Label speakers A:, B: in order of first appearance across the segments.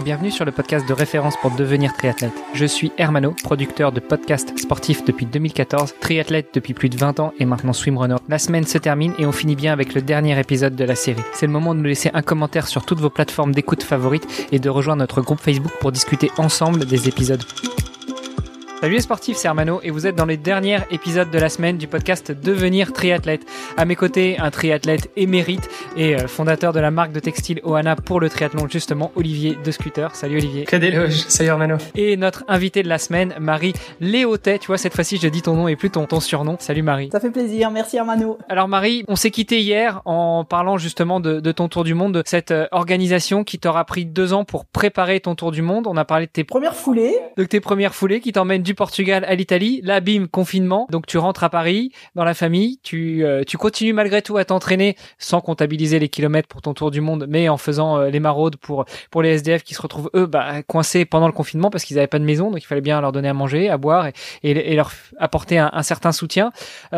A: bienvenue sur le podcast de référence pour devenir triathlète. Je suis Hermano, producteur de podcasts sportifs depuis 2014, triathlète depuis plus de 20 ans et maintenant swimrunner. La semaine se termine et on finit bien avec le dernier épisode de la série. C'est le moment de nous laisser un commentaire sur toutes vos plateformes d'écoute favorites et de rejoindre notre groupe Facebook pour discuter ensemble des épisodes. Salut les sportifs, c'est Hermano et vous êtes dans les derniers épisodes de la semaine du podcast Devenir triathlète. À mes côtés, un triathlète émérite et fondateur de la marque de textile Ohana pour le triathlon, justement, Olivier de Scooter. Salut Olivier.
B: Que d'éloges, salut Hermano.
A: Et notre invité de la semaine, Marie Léotet. Tu vois, cette fois-ci, je dis ton nom et plus ton surnom. Salut Marie.
C: Ça fait plaisir, merci Hermano.
A: Alors Marie, on s'est quitté hier en parlant justement de ton tour du monde, de cette organisation qui t'aura pris 2 ans pour préparer ton tour du monde. On a parlé de tes
C: premières foulées.
A: De tes premières foulées qui t'emmènent du Portugal à l'Italie. Là, bim, confinement. Donc, tu rentres à Paris, dans la famille. Tu continues malgré tout à t'entraîner sans comptabiliser les kilomètres pour ton tour du monde, mais en faisant les maraudes pour les SDF qui se retrouvent, eux, coincés pendant le confinement parce qu'ils n'avaient pas de maison. Donc, il fallait bien leur donner à manger, à boire et leur apporter un certain soutien.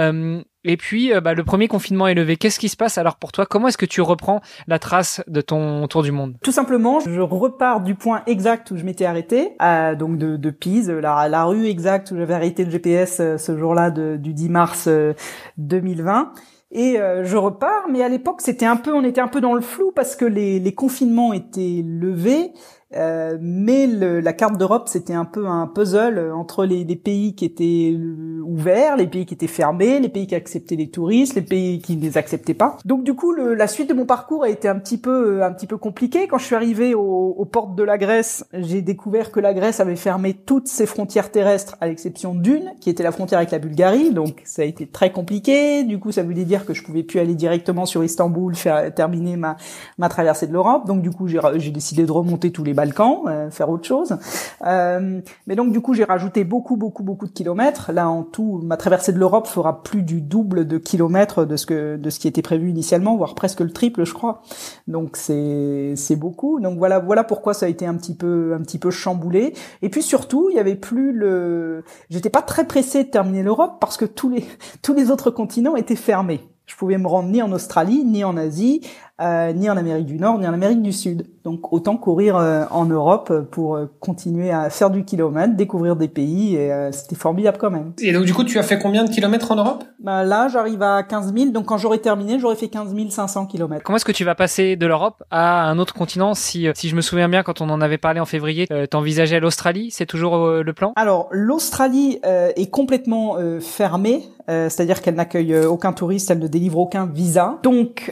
A: Et puis, le premier confinement est levé. Qu'est-ce qui se passe alors pour toi? Comment est-ce que tu reprends la trace de ton tour du monde?
C: Tout simplement, je repars du point exact où je m'étais arrêté, donc de Pise, la rue exacte où j'avais arrêté le GPS ce jour-là du 10 mars 2020. Et je repars, mais à l'époque on était un peu dans le flou parce que les confinements étaient levés. Mais la carte d'Europe, c'était un peu un puzzle entre les pays qui étaient ouverts, les pays qui étaient fermés, les pays qui acceptaient les touristes, les pays qui ne les acceptaient pas. Donc du coup, la suite de mon parcours a été un petit peu compliquée. Quand je suis arrivé aux portes de la Grèce, j'ai découvert que la Grèce avait fermé toutes ses frontières terrestres à l'exception d'une, qui était la frontière avec la Bulgarie. Donc ça a été très compliqué. Du coup, ça voulait dire que je pouvais plus aller directement sur Istanbul, terminer ma traversée de l'Europe. Donc du coup, j'ai décidé de remonter tous les Balkans, faire autre chose. Mais donc du coup, j'ai rajouté beaucoup de kilomètres. Là, en tout, ma traversée de l'Europe fera plus du double de kilomètres de ce qui était prévu initialement, voire presque le triple, je crois. Donc c'est beaucoup. Donc voilà pourquoi ça a été un petit peu chamboulé. Et puis surtout, il y avait plus j'étais pas très pressé de terminer l'Europe parce que tous les autres continents étaient fermés. Je pouvais me rendre ni en Australie, ni en Asie, ni en Amérique du Nord, ni en Amérique du Sud. Donc autant courir en Europe pour continuer à faire du kilomètre, découvrir des pays, et c'était formidable quand même.
B: Et donc du coup, tu as fait combien de kilomètres en Europe?
C: Là, j'arrive à 15 000, donc quand j'aurai terminé, j'aurai fait 15 500 kilomètres.
A: Comment est-ce que tu vas passer de l'Europe à un autre continent? Si je me souviens bien, quand on en avait parlé en février, t'envisageais l'Australie, c'est toujours le plan?
C: Alors, l'Australie est complètement fermée, c'est-à-dire qu'elle n'accueille aucun touriste, elle ne délivre aucun visa. Donc,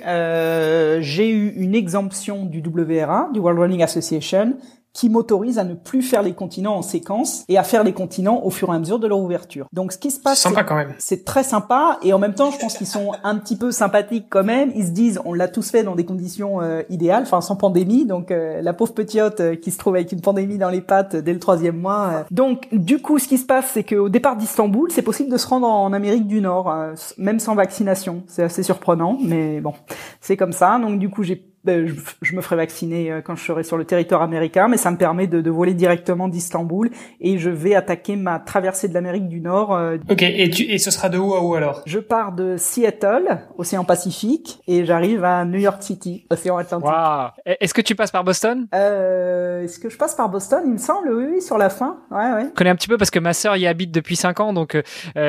C: j'ai eu une exemption du WRA, du World Running Association, qui m'autorise à ne plus faire les continents en séquence et à faire les continents au fur et à mesure de leur ouverture. Donc ce qui se passe,
B: c'est sympa quand même.
C: C'est très sympa et en même temps, je pense qu'ils sont un petit peu sympathiques quand même. Ils se disent, on l'a tous fait dans des conditions idéales, enfin sans pandémie. Donc la pauvre petite qui se trouve avec une pandémie dans les pattes dès le 3e mois. Donc du coup, ce qui se passe, c'est qu'au départ d'Istanbul, c'est possible de se rendre en Amérique du Nord, même sans vaccination. C'est assez surprenant, mais bon, c'est comme ça. Donc du coup, je me ferai vacciner quand je serai sur le territoire américain, mais ça me permet de voler directement d'Istanbul et je vais attaquer ma traversée de l'Amérique du Nord.
B: Ok, et ce sera de où à où alors?
C: Je pars de Seattle, océan Pacifique, et j'arrive à New York City, océan Atlantique.
A: Wow. Est-ce que tu passes par Boston?
C: Est-ce que je passe par Boston? Il me semble, oui, sur la fin. Ouais.
A: Je connais un petit peu parce que ma sœur y habite depuis 5 ans, donc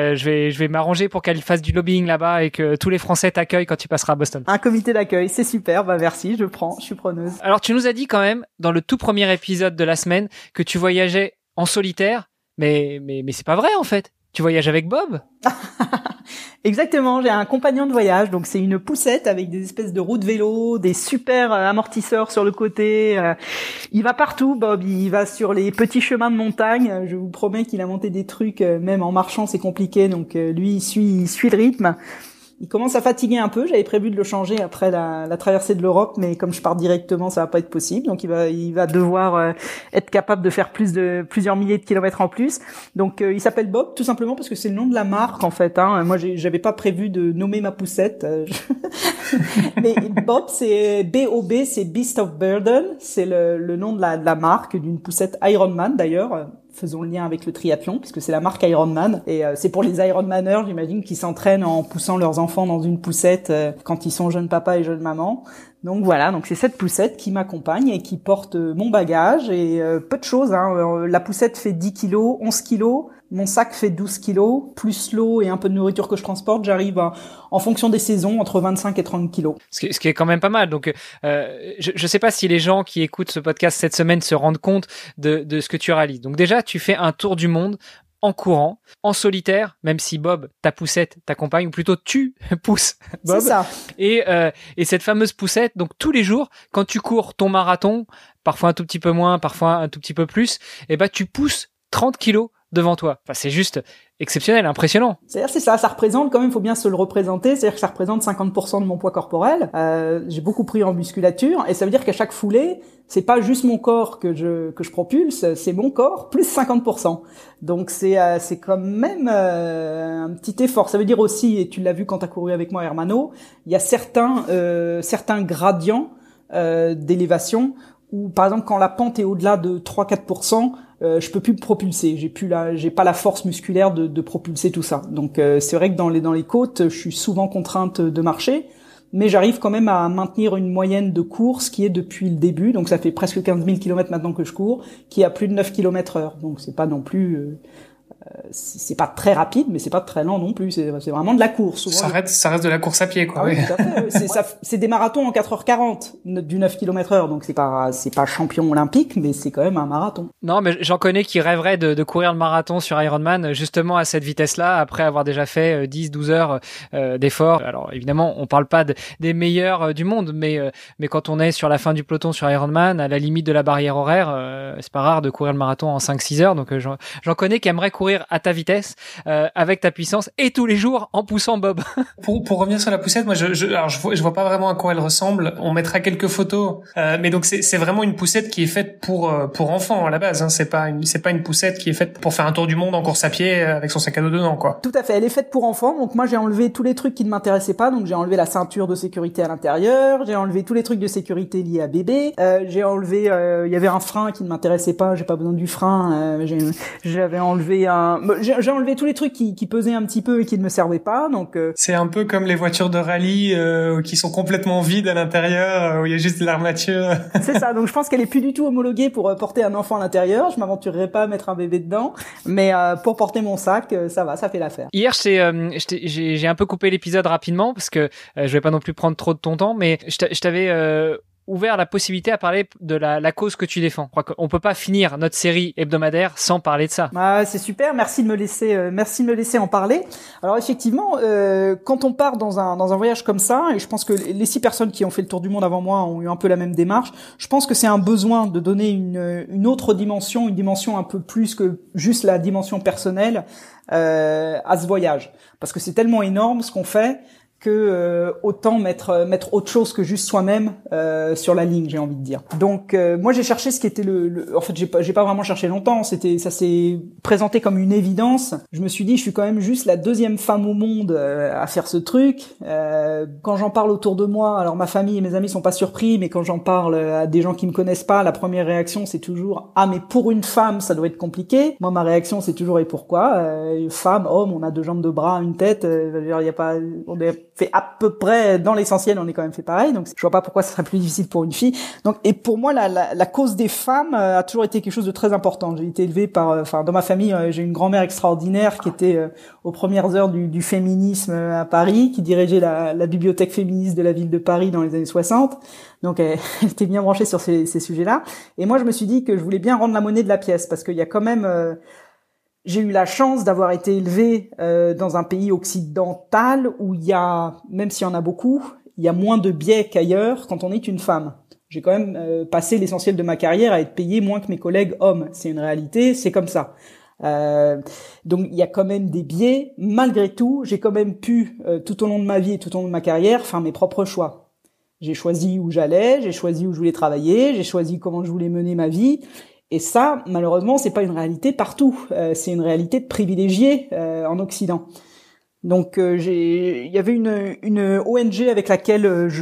A: je vais m'arranger pour qu'elle fasse du lobbying là-bas et que tous les Français t'accueillent quand tu passeras à Boston.
C: Un comité d'accueil, c'est super, merci. Je suis preneuse.
A: Alors, tu nous as dit quand même, dans le tout premier épisode de la semaine, que tu voyageais en solitaire, mais c'est pas vrai, en fait. Tu voyages avec Bob?
C: Exactement, j'ai un compagnon de voyage, donc c'est une poussette avec des espèces de roues de vélo, des super amortisseurs sur le côté. Il va partout, Bob, il va sur les petits chemins de montagne. Je vous promets qu'il a monté des trucs, même en marchant c'est compliqué, donc lui il suit le rythme. Il commence à fatiguer un peu. J'avais prévu de le changer après la traversée de l'Europe, mais comme je pars directement, ça va pas être possible. Donc il va devoir être capable de faire plusieurs milliers de kilomètres en plus. Donc il s'appelle Bob tout simplement parce que c'est le nom de la marque en fait. Moi j'avais pas prévu de nommer ma poussette. Mais Bob c'est B-O-B, c'est Beast of Burden. C'est le nom de la marque d'une poussette Ironman d'ailleurs. Faisons le lien avec le triathlon, puisque c'est la marque Ironman. Et c'est pour les Ironmanners, j'imagine, qui s'entraînent en poussant leurs enfants dans une poussette quand ils sont jeunes papa et jeunes maman. Donc voilà, donc c'est cette poussette qui m'accompagne et qui porte mon bagage et peu de choses. La poussette fait 10 kilos, 11 kilos. Mon sac fait 12 kilos, plus l'eau et un peu de nourriture que je transporte, j'arrive en fonction des saisons, entre 25 et 30 kilos.
A: Ce qui est quand même pas mal. Donc, je sais pas si les gens qui écoutent ce podcast cette semaine se rendent compte de ce que tu réalises. Donc déjà, tu fais un tour du monde en courant, en solitaire, même si Bob, ta poussette, t'accompagne, ou plutôt tu pousses Bob.
C: C'est ça.
A: Et cette fameuse poussette, donc tous les jours, quand tu cours ton marathon, parfois un tout petit peu moins, parfois un tout petit peu plus, tu pousses 30 kilos devant toi. Enfin, c'est juste exceptionnel, impressionnant.
C: C'est-à-dire, c'est ça représente quand même, il faut bien se le représenter, c'est-à-dire que ça représente 50% de mon poids corporel. J'ai beaucoup pris en musculature, et ça veut dire qu'à chaque foulée, c'est pas juste mon corps que je propulse, c'est mon corps plus 50%. Donc c'est quand même un petit effort. Ça veut dire aussi, et tu l'as vu quand t'as couru avec moi, Hermano, il y a certains gradients d'élévation où, par exemple, quand la pente est au-delà de 3-4%, je peux plus me propulser. J'ai pas la force musculaire de propulser tout ça. Donc c'est vrai que dans les côtes, je suis souvent contrainte de marcher, mais j'arrive quand même à maintenir une moyenne de course qui est depuis le début. Donc ça fait presque 15 000 km maintenant que je cours, qui est à plus de 9 km/h. Donc c'est pas non plus c'est pas très rapide, mais c'est pas très lent non plus. C'est vraiment de la course. Souvent,
B: ça reste de la course à pied, quoi.
C: Ah oui, tout à fait. C'est des marathons en 4h40 du 9 km/h, donc c'est pas champion olympique, mais c'est quand même un marathon.
A: Non, mais j'en connais qui rêveraient de courir le marathon sur Ironman, justement à cette vitesse-là, après avoir déjà fait 10-12 heures d'efforts. Alors évidemment, on parle pas des meilleurs du monde, mais quand on est sur la fin du peloton sur Ironman, à la limite de la barrière horaire, c'est pas rare de courir le marathon en 5-6 heures. Donc j'en connais qui aimeraient courir à ta vitesse, avec ta puissance, et tous les jours en poussant Bob.
B: Pour revenir sur la poussette, moi je vois pas vraiment à quoi elle ressemble. On mettra quelques photos, mais donc c'est vraiment une poussette qui est faite pour enfants à la base. Hein. C'est pas une poussette qui est faite pour faire un tour du monde en course à pied avec son sac à dos dedans, quoi.
C: Tout à fait, elle est faite pour enfants. Donc moi j'ai enlevé tous les trucs qui ne m'intéressaient pas. Donc j'ai enlevé la ceinture de sécurité à l'intérieur, j'ai enlevé tous les trucs de sécurité liés à bébé. J'ai enlevé, il y avait un frein qui ne m'intéressait pas. J'ai pas besoin du frein. J'avais enlevé j'ai enlevé tous les trucs qui pesaient un petit peu et qui ne me servaient pas. Donc
B: c'est un peu comme les voitures de rallye qui sont complètement vides à l'intérieur, où il y a juste de l'armature.
C: C'est ça. Donc je pense qu'elle est plus du tout homologuée pour porter un enfant à l'intérieur. Je m'aventurerai pas à mettre un bébé dedans, mais pour porter mon sac, ça va, ça fait l'affaire.
A: Hier, j'ai un peu coupé l'épisode rapidement parce que je vais pas non plus prendre trop de ton temps, mais je t'avais ouvert la possibilité à parler de la cause que tu défends. Je crois qu'on peut pas finir notre série hebdomadaire sans parler de ça.
C: Ah, c'est super, merci de me laisser en parler. Alors effectivement, quand on part dans un voyage comme ça, et je pense que les 6 personnes qui ont fait le tour du monde avant moi ont eu un peu la même démarche, je pense que c'est un besoin de donner une autre dimension, une dimension un peu plus que juste la dimension personnelle à ce voyage. Parce que c'est tellement énorme ce qu'on fait que autant mettre autre chose que juste soi-même sur la ligne, j'ai envie de dire. Donc moi j'ai cherché ce qui était en fait j'ai pas vraiment cherché longtemps, ça s'est présenté comme une évidence. Je me suis dit je suis quand même juste la 2e femme au monde à faire ce truc. Quand j'en parle autour de moi, alors ma famille et mes amis sont pas surpris, mais quand j'en parle à des gens qui me connaissent pas, la première réaction c'est toujours ah mais pour une femme ça doit être compliqué. Moi ma réaction c'est toujours et pourquoi femme, homme, on a 2 jambes, 2 bras, une tête, il y a pas on est fait à peu près dans l'essentiel, on est quand même fait pareil, donc je vois pas pourquoi ce serait plus difficile pour une fille. Donc et pour moi la cause des femmes a toujours été quelque chose de très important. J'ai été élevée dans ma famille, j'ai une grand-mère extraordinaire qui était aux premières heures du féminisme à Paris, qui dirigeait la bibliothèque féministe de la ville de Paris dans les années 60. Donc elle était bien branchée sur ces sujets-là. Et moi je me suis dit que je voulais bien rendre la monnaie de la pièce parce qu'il y a quand même j'ai eu la chance d'avoir été élevée dans un pays occidental où il y a, même s'il y en a beaucoup, il y a moins de biais qu'ailleurs quand on est une femme. J'ai quand même passé l'essentiel de ma carrière à être payée moins que mes collègues hommes. C'est une réalité, c'est comme ça. Donc il y a quand même des biais. Malgré tout, j'ai quand même pu, tout au long de ma vie et tout au long de ma carrière, faire mes propres choix. J'ai choisi où j'allais, j'ai choisi où je voulais travailler, j'ai choisi comment je voulais mener ma vie. Et ça, malheureusement, c'est pas une réalité partout. C'est une réalité de privilégiés en Occident. Donc, il y avait une ONG avec laquelle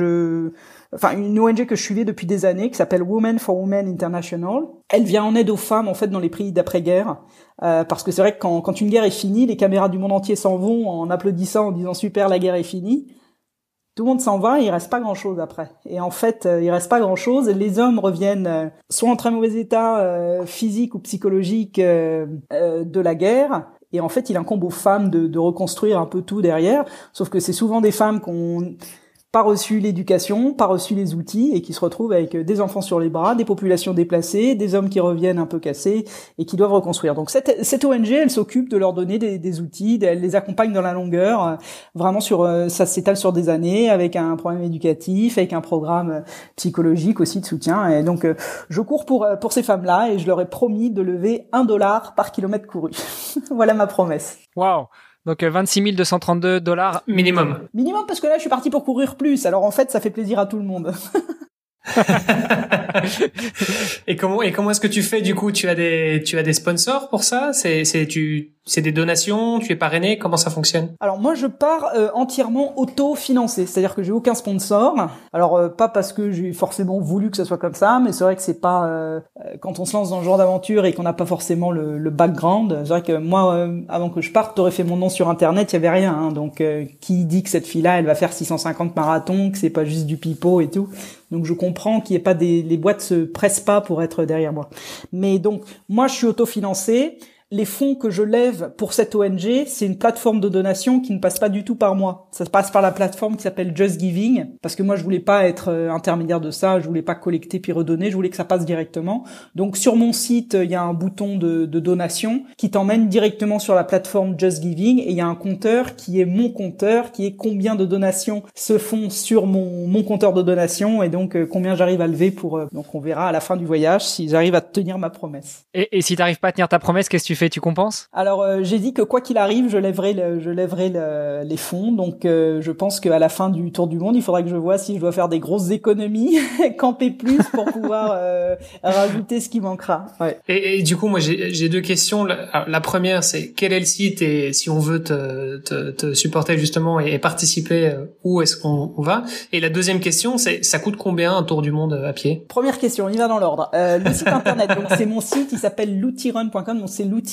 C: une ONG que je suivais depuis des années qui s'appelle Women for Women International. Elle vient en aide aux femmes en fait dans les pays d'après-guerre, parce que c'est vrai que quand une guerre est finie, les caméras du monde entier s'en vont en applaudissant, en disant super, la guerre est finie. Tout le monde s'en va, il reste pas grand-chose après. Et en fait, il reste pas grand-chose. Les hommes reviennent soit en très mauvais état physique ou psychologique de la guerre. Et en fait, il incombe aux femmes de reconstruire un peu tout derrière. Sauf que c'est souvent des femmes qui ont pas reçu l'éducation, pas reçu les outils et qui se retrouvent avec des enfants sur les bras, des populations déplacées, des hommes qui reviennent un peu cassés et qui doivent reconstruire. Donc cette ONG, elle s'occupe de leur donner des outils, elle les accompagne dans la longueur, vraiment ça s'étale sur des années avec un programme éducatif, avec un programme psychologique aussi de soutien. Et donc je cours pour ces femmes-là et je leur ai promis de lever $1 par kilomètre couru. Voilà ma promesse.
A: Waouh. Donc 26 232 $ minimum.
C: Minimum parce que là je suis parti pour courir plus. Alors en fait ça fait plaisir à tout le monde.
B: Et comment est-ce que tu fais du coup? Tu as des sponsors pour ça? C'est des donations? Tu es parrainé? Comment ça fonctionne?
C: Alors moi je pars entièrement auto-financé, c'est-à-dire que j'ai aucun sponsor. Alors pas parce que j'ai forcément voulu que ça soit comme ça, mais c'est vrai que c'est pas quand on se lance dans ce genre d'aventure et qu'on n'a pas forcément le background. C'est vrai que moi avant que je parte, t'aurais fait mon nom sur internet, il y avait rien. Hein, donc qui dit que cette fille-là, elle va faire 650 marathons, que c'est pas juste du pipeau et tout. Donc je comprends qu'il y ait pas les boîtes se pressent pas pour être derrière moi. Mais donc moi je suis autofinancé. Les fonds que je lève pour cette ONG, c'est une plateforme de donation qui ne passe pas du tout par moi. Ça passe par la plateforme qui s'appelle Just Giving, parce que moi je voulais pas être intermédiaire de ça, je voulais pas collecter puis redonner, je voulais que ça passe directement. Donc sur mon site, il y a un bouton de donation qui t'emmène directement sur la plateforme Just Giving et il y a un compteur qui est mon compteur, qui est combien de donations se font sur mon compteur de donation et donc combien j'arrive à lever pour donc on verra à la fin du voyage si j'arrive à tenir ma promesse.
A: Et si t'arrives pas à tenir ta promesse, qu'est-ce que tu fais? Tu compenses?
C: Alors j'ai dit que quoi qu'il arrive, je lèverai les fonds. Donc je pense qu'à la fin du tour du monde, il faudra que je vois si je dois faire des grosses économies, camper plus pour pouvoir rajouter ce qui manquera. Ouais.
B: Et du coup, moi j'ai deux questions. La première, c'est quel est le site et si on veut te supporter justement et participer, où est-ce qu'on va? Et la deuxième question, c'est ça coûte combien un tour du monde à pied?
C: Première question, on y va dans l'ordre. Le site internet, donc c'est mon site, il s'appelle loutirun.com, donc c'est l'outil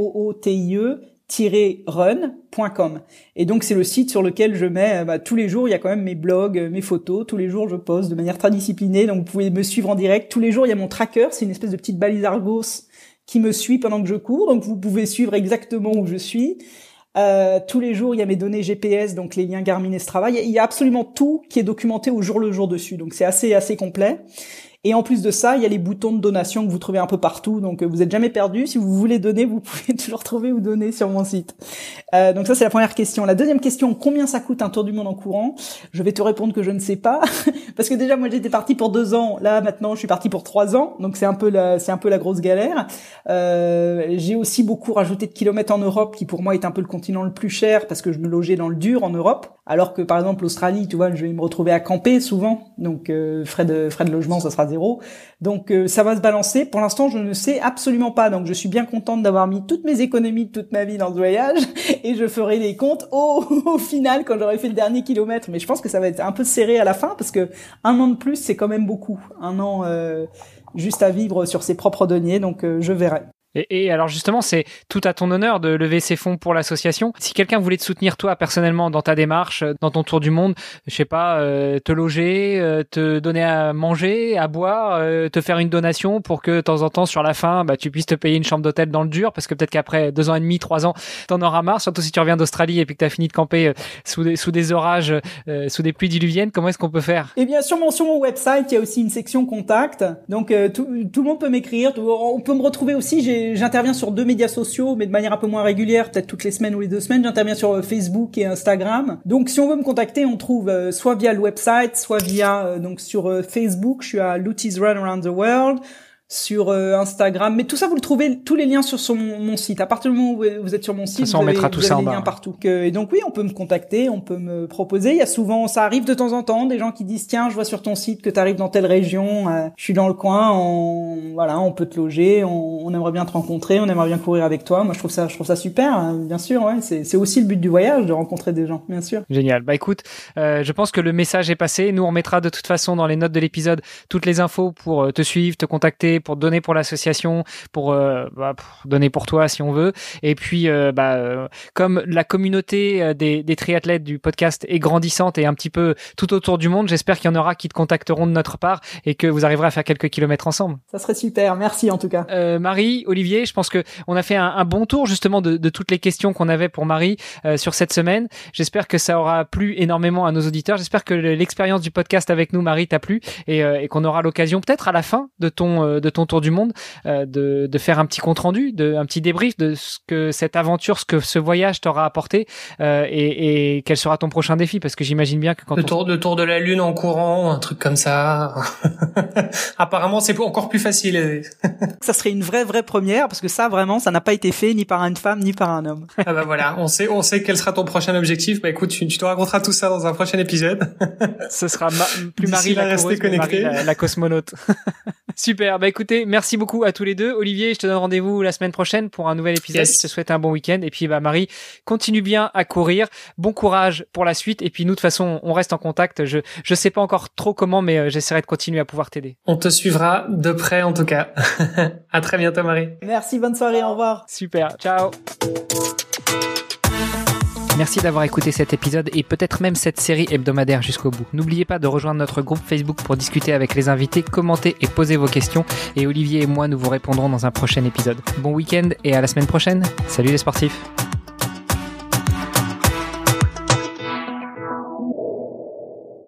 C: LOOTIE-run.com. Et donc c'est le site sur lequel je mets tous les jours, il y a quand même mes blogs, mes photos, tous les jours je poste de manière très disciplinée, donc vous pouvez me suivre en direct. Tous les jours il y a mon tracker, c'est une espèce de petite balise Argos qui me suit pendant que je cours, donc vous pouvez suivre exactement où je suis. Tous les jours il y a mes données GPS, donc les liens Garmin et Strava, il y a absolument tout qui est documenté au jour le jour dessus, donc c'est assez complet. Et en plus de ça, il y a les boutons de donation que vous trouvez un peu partout, donc vous êtes jamais perdu. Si vous voulez donner, vous pouvez toujours trouver ou donner sur mon site. Donc ça, c'est la première question. La deuxième question, combien ça coûte un tour du monde en courant? Je vais te répondre que je ne sais pas, parce que déjà, moi, j'étais parti pour 2 ans. Là, maintenant, je suis parti pour 3 ans, donc c'est un peu la grosse galère. J'ai aussi beaucoup rajouté de kilomètres en Europe, qui pour moi est un peu le continent le plus cher, parce que je me logeais dans le dur en Europe, alors que par exemple l'Australie, tu vois, je vais me retrouver à camper souvent, donc frais de logement, ça sera 0. Donc ça va se balancer. Pour l'instant, je ne sais absolument pas. Donc je suis bien contente d'avoir mis toutes mes économies de toute ma vie dans ce voyage et je ferai les comptes au final quand j'aurai fait le dernier kilomètre. Mais je pense que ça va être un peu serré à la fin parce que 1 an de plus, c'est quand même beaucoup. 1 an juste à vivre sur ses propres deniers. Donc je verrai.
A: Et alors justement, c'est tout à ton honneur de lever ces fonds pour l'association. Si quelqu'un voulait te soutenir toi personnellement dans ta démarche, dans ton tour du monde, je sais pas, te loger, te donner à manger, à boire, te faire une donation pour que de temps en temps sur la fin, tu puisses te payer une chambre d'hôtel dans le dur, parce que peut-être qu'après 2 ans et demi, 3 ans, t'en auras marre, surtout si tu reviens d'Australie et puis que t'as fini de camper sous des orages, sous des pluies diluviennes. Comment est-ce qu'on peut faire?
C: Eh bien, sur mon website, il y a aussi une section contact. Donc tout le monde peut m'écrire. On peut me retrouver aussi. J'interviens sur 2 médias sociaux, mais de manière un peu moins régulière, peut-être toutes les semaines ou les 2 semaines. J'interviens sur Facebook et Instagram. Donc, si on veut me contacter, on trouve soit via le website, soit via donc sur Facebook. Je suis à Loutie's Run Around the World. Sur Instagram, mais tout ça vous le trouvez, tous les liens sur mon site. À partir du moment où vous êtes sur mon site,
A: on mettra tout ça en
C: les
A: bas,
C: liens partout. Et donc oui, on peut me contacter, on peut me proposer. Il y a souvent, ça arrive de temps en temps, des gens qui disent tiens, je vois sur ton site que tu arrives dans telle région, je suis dans le coin, on peut te loger, on aimerait bien te rencontrer, on aimerait bien courir avec toi. Moi je trouve ça super, hein, bien sûr. Ouais, c'est aussi le but du voyage, de rencontrer des gens, bien sûr.
A: Génial. Écoute, je pense que le message est passé. Nous on mettra de toute façon dans les notes de l'épisode toutes les infos pour te suivre, te contacter, partager, pour donner pour l'association, pour donner pour toi si on veut. Et puis, comme la communauté des triathlètes du podcast est grandissante et un petit peu tout autour du monde, j'espère qu'il y en aura qui te contacteront de notre part et que vous arriverez à faire quelques kilomètres ensemble.
C: Ça serait super, merci en tout cas.
A: Marie, Olivier, je pense que on a fait un bon tour justement de toutes les questions qu'on avait pour Marie sur cette semaine. J'espère que ça aura plu énormément à nos auditeurs. J'espère que l'expérience du podcast avec nous, Marie, t'a plu et qu'on aura l'occasion peut-être à la fin de ton tour du monde de faire un petit compte rendu, un petit débrief de ce que cette aventure, ce que ce voyage t'aura apporté et quel sera ton prochain défi, parce que j'imagine bien que quand
B: le tour de la Lune en courant, un truc comme ça. Apparemment, c'est encore plus facile.
C: Ça serait une vraie première, parce que ça, vraiment, ça n'a pas été fait ni par une femme ni par un homme.
B: Ah bah voilà, on sait quel sera ton prochain objectif. Bah écoute, tu te raconteras tout ça dans un prochain épisode.
A: Ce sera plus Marie la coureuse, mais Marie la cosmonaute. Super, bah écoutez, merci beaucoup à tous les deux. Olivier, je te donne rendez-vous la semaine prochaine pour un nouvel épisode. Yes. Je te souhaite un bon week-end. Et puis Marie, continue bien à courir. Bon courage pour la suite. Et puis nous, de toute façon, on reste en contact. Je sais pas encore trop comment, mais j'essaierai de continuer à pouvoir t'aider.
B: On te suivra de près en tout cas. À très bientôt Marie.
C: Merci, bonne soirée, au revoir.
A: Super, ciao. Merci d'avoir écouté cet épisode et peut-être même cette série hebdomadaire jusqu'au bout. N'oubliez pas de rejoindre notre groupe Facebook pour discuter avec les invités, commenter et poser vos questions. Et Olivier et moi, nous vous répondrons dans un prochain épisode. Bon week-end et à la semaine prochaine. Salut les sportifs.